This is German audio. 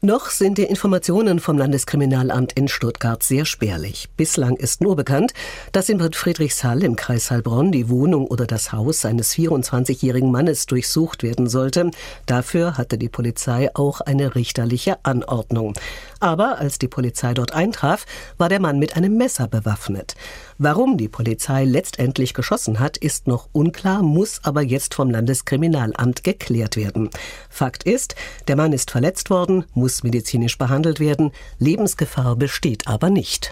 Noch sind die Informationen vom Landeskriminalamt in Stuttgart sehr spärlich. Bislang ist nur bekannt, dass in Bad Friedrichshall im Kreis Heilbronn die Wohnung oder das Haus eines 24-jährigen Mannes durchsucht werden sollte. Dafür hatte die Polizei auch eine richterliche Anordnung. Aber als die Polizei dort eintraf, war der Mann mit einem Messer bewaffnet. Warum die Polizei letztendlich geschossen hat, ist noch unklar, muss aber jetzt vom Landeskriminalamt geklärt werden. Fakt ist, der Mann ist verletzt worden, muss medizinisch behandelt werden, Lebensgefahr besteht aber nicht.